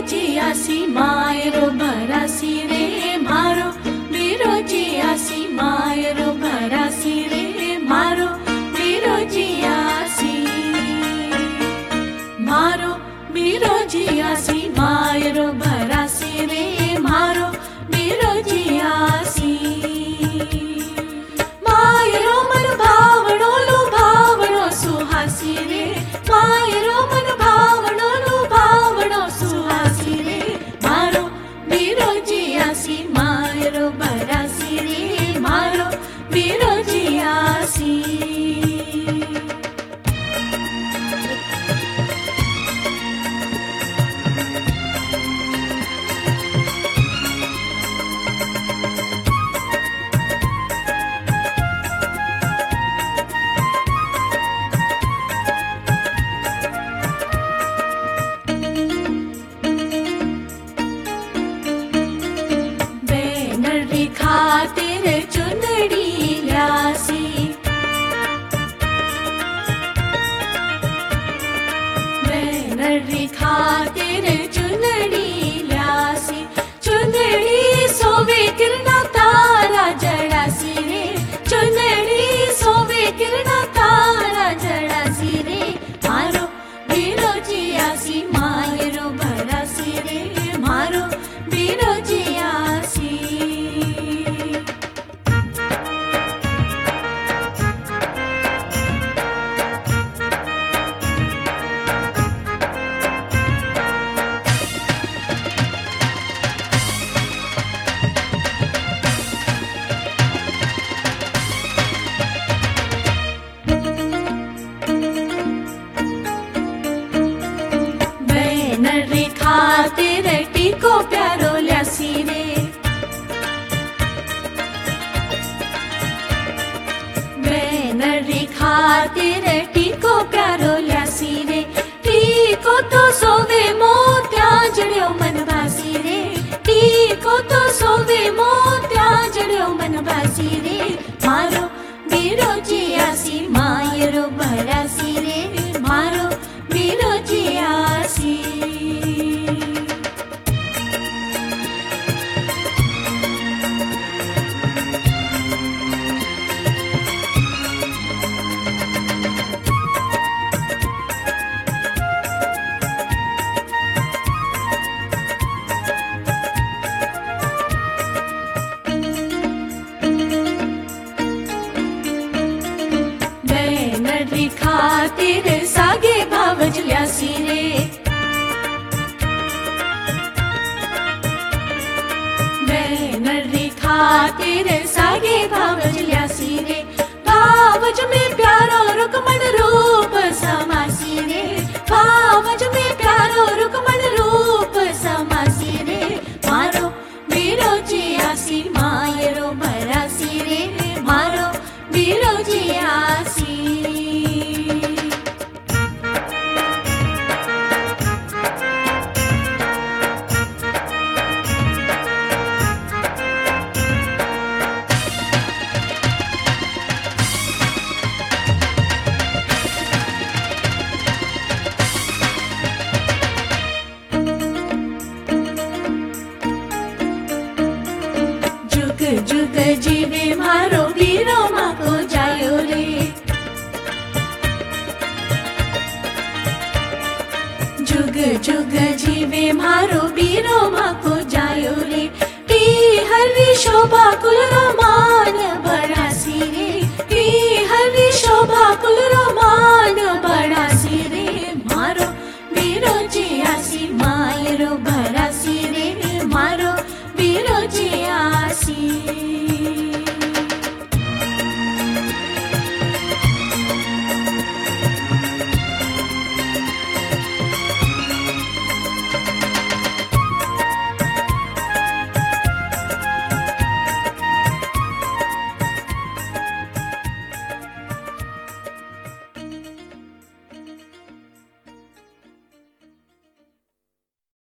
बिरोजियासी Miro भरासी रे मारो बिरोजियासी Miro भरासी रे मारो बिरोजियासी मारो बिरोजियासी मायरो भरासी रे मारो बिरोजियासी मायरो मन भावणो लुभावणो सुहासी रे मायरो मन भावणो लुभावणो सुहासी रे मारो बिरोजियासी मायरो भरासी रे मारो बिरोजियासी खातिर चुनड़ी ल्यासी बैनरी खातिर चुनड़ी ल्यासी चुनड़ी सोवे किरणा तारा जड़ासी रे चुनड़ी सोवे किरणा तारा जड़ासी रे मारो बिरोजियासी मायरो भरासी रे मारो बिरोजियासी बैनरी खातिर टीको प्यारो ल्यासी रे बैनरी खातिर टीको प्यारो ल्यासी रे टीको तो सोवे मोत्या जड़ियो मन भासी रे टीको तो सोवे मोत्या जड़ियो मन भासी रे मारो बिरोजियासी मायरो भरासी रे मारो बिरोजियासी बैनरी खातिर सागे भावज ल्यासी रे बैनरी खातिर सागे भावज ल्यासी रे भावज में प्यारो रुकमन रूप समासी रे भावज में प्यारो रुकमन रूप समासी रे मारो बिरोजियासी मायरो भरासी रे मारो बिरोजियासी जुग जुग जीवे मारो बीरो माको जायो रे जुग जुग जीवे मारो बीरो माको जायो रे टी हरि शोभा कुल मान